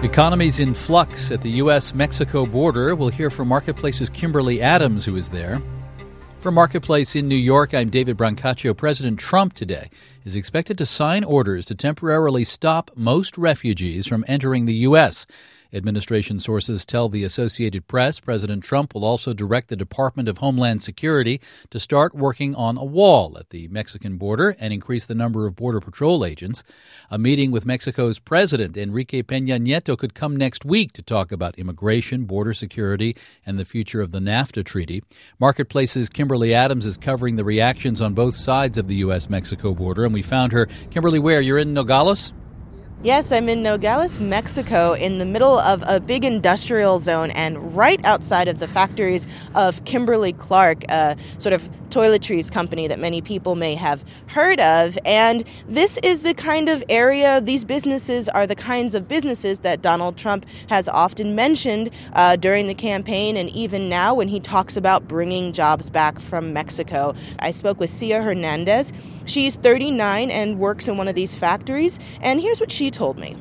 Economy's in flux at the U.S.-Mexico border. We'll hear from Marketplace's Kimberly Adams, who is there. From Marketplace in New York, I'm David Brancaccio. President Trump today is expected to sign orders to temporarily stop most refugees from entering the U.S. Administration sources tell the Associated Press President Trump will also direct the Department of Homeland Security to start working on a wall at the Mexican border and increase the number of Border Patrol agents. A meeting with Mexico's President Enrique Peña Nieto could come next week to talk about immigration, border security, and the future of the NAFTA treaty. Marketplace's Kimberly Adams is covering the reactions on both sides of the U.S.-Mexico border, and we found her. Kimberly, where? You're in Nogales? Yes, I'm in Nogales, Mexico, in the middle of a big industrial zone and right outside of the factories of Kimberly-Clark, a sort of toiletries company that many people may have heard of. And this is the kind of area, these businesses are the kinds of businesses that Donald Trump has often mentioned during the campaign and even now when he talks about bringing jobs back from Mexico. I spoke with Cia Hernandez. She's 39 and works in one of these factories, and here's what she told me.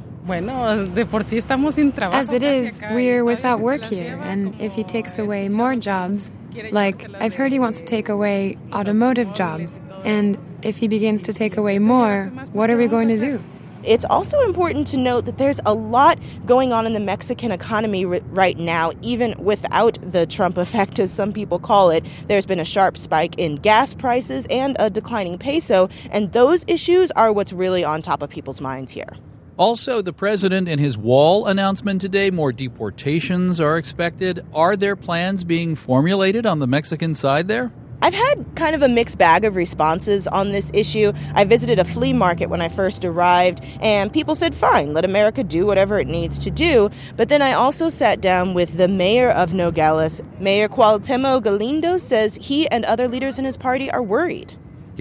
As it is, we're without work here, and if he takes away more jobs, like I've heard he wants to take away automotive jobs, and if he begins to take away more, what are we going to do? It's also important to note that there's a lot going on in the Mexican economy right now, even without the Trump effect, as some people call it. There's been a sharp spike in gas prices and a declining peso, and those issues are what's really on top of people's minds here. Also, the president in his wall announcement today, more deportations are expected. Are there plans being formulated on the Mexican side there? I've had kind of a mixed bag of responses on this issue. I visited a flea market when I first arrived, and people said, fine, let America do whatever it needs to do. But then I also sat down with the mayor of Nogales. Mayor Cuauhtémoc Galindo says he and other leaders in his party are worried.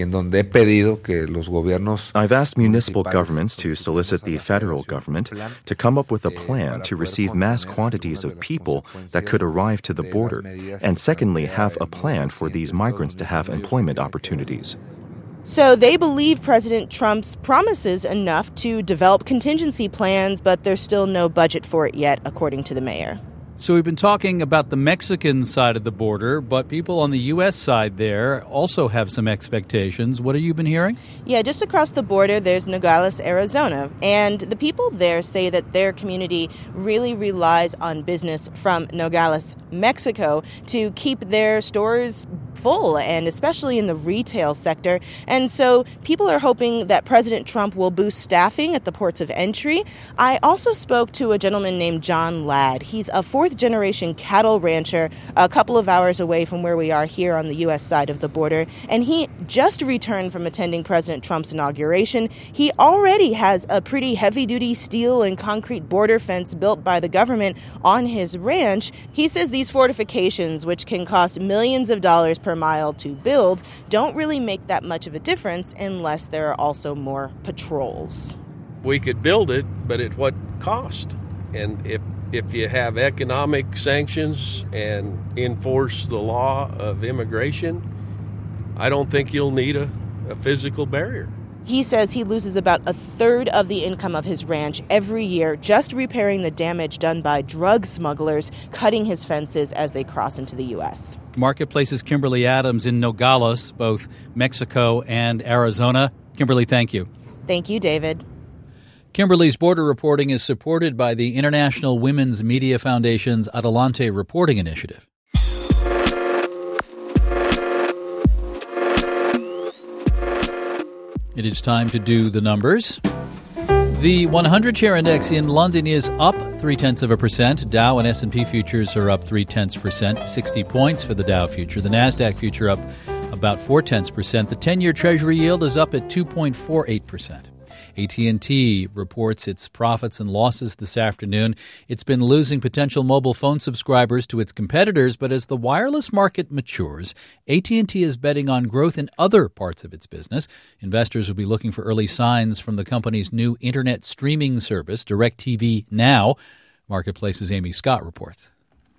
I've asked municipal governments to solicit the federal government to come up with a plan to receive mass quantities of people that could arrive to the border, and secondly, have a plan for these migrants to have employment opportunities. So they believe President Trump's promises enough to develop contingency plans, but there's still no budget for it yet, according to the mayor. So we've been talking about the Mexican side of the border, but people on the U.S. side there also have some expectations. What have you been hearing? Yeah, just across the border, there's Nogales, Arizona. And the people there say that their community really relies on business from Nogales, Mexico, to keep their stores full, and especially in the retail sector. And so people are hoping that President Trump will boost staffing at the ports of entry. I also spoke to a gentleman named John Ladd. He's a fourth-generation cattle rancher a couple of hours away from where we are here on the U.S. side of the border, and he just returned from attending President Trump's inauguration. He already has a pretty heavy-duty steel and concrete border fence built by the government on his ranch. He says these fortifications, which can cost millions of dollars per mile to build, don't really make that much of a difference unless there are also more patrols. We could build it, but at what cost? And if you have economic sanctions and enforce the law of immigration, I don't think you'll need a physical barrier. He says he loses about a third of the income of his ranch every year just repairing the damage done by drug smugglers cutting his fences as they cross into the U.S. Marketplace's Kimberly Adams in Nogales, both Mexico and Arizona. Kimberly, thank you. Thank you, David. Kimberly's border reporting is supported by the International Women's Media Foundation's Adelante Reporting Initiative. It is time to do the numbers. The 100-share index in London is up 0.3%. Dow and S&P futures are up 0.3%, 60 points for the Dow future. The Nasdaq future up about 0.4%. The 10-year Treasury yield is up at 2.48%. AT&T reports its profits and losses this afternoon. It's been losing potential mobile phone subscribers to its competitors, but as the wireless market matures, AT&T is betting on growth in other parts of its business. Investors will be looking for early signs from the company's new internet streaming service, DirecTV Now. Marketplace's Amy Scott reports.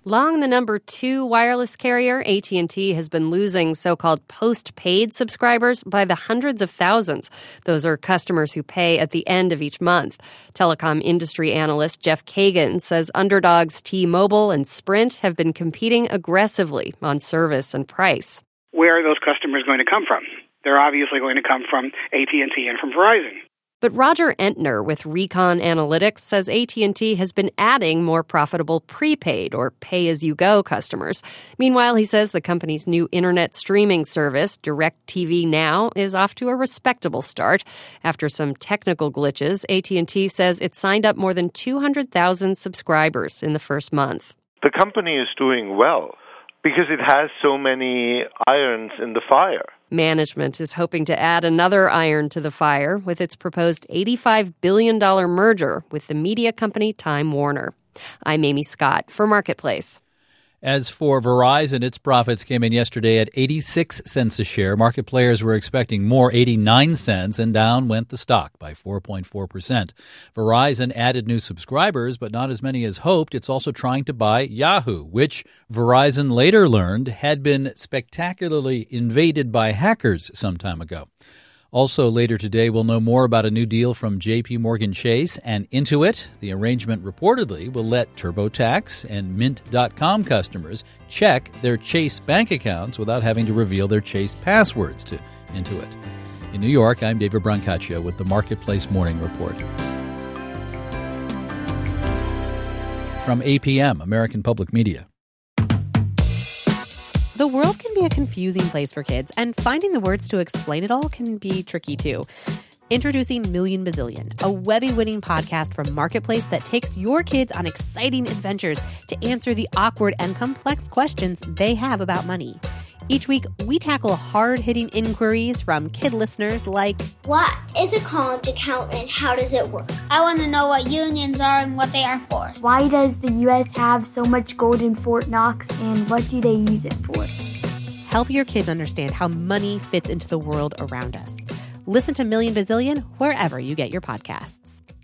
Long the number 2 wireless carrier, AT&T has been losing so-called postpaid subscribers by the hundreds of thousands. Those are customers who pay at the end of each month. Telecom industry analyst Jeff Kagan says underdogs T-Mobile and Sprint have been competing aggressively on service and price. Where are those customers going to come from? They're obviously going to come from AT&T and from Verizon. But Roger Entner with Recon Analytics says AT&T has been adding more profitable prepaid or pay-as-you-go customers. Meanwhile, he says the company's new internet streaming service, DirecTV Now, is off to a respectable start. After some technical glitches, AT&T says it signed up more than 200,000 subscribers in the first month. The company is doing well because it has so many irons in the fire. Management is hoping to add another iron to the fire with its proposed $85 billion merger with the media company Time Warner. I'm Amy Scott for Marketplace. As for Verizon, its profits came in yesterday at 86 cents a share. Market players were expecting more, 89 cents, and down went the stock by 4.4%. Verizon added new subscribers, but not as many as hoped. It's also trying to buy Yahoo, which Verizon later learned had been spectacularly invaded by hackers some time ago. Also later today, we'll know more about a new deal from J.P. Morgan Chase and Intuit. The arrangement reportedly will let TurboTax and Mint.com customers check their Chase bank accounts without having to reveal their Chase passwords to Intuit. In New York, I'm David Brancaccio with the Marketplace Morning Report. From APM, American Public Media. The world can be a confusing place for kids, and finding the words to explain it all can be tricky too. Introducing Million Bazillion, a Webby-winning podcast from Marketplace that takes your kids on exciting adventures to answer the awkward and complex questions they have about money. Each week, we tackle hard-hitting inquiries from kid listeners like, what is a college account and how does it work? I want to know what unions are and what they are for. Why does the U.S. have so much gold in Fort Knox and what do they use it for? Help your kids understand how money fits into the world around us. Listen to Million Bazillion wherever you get your podcasts.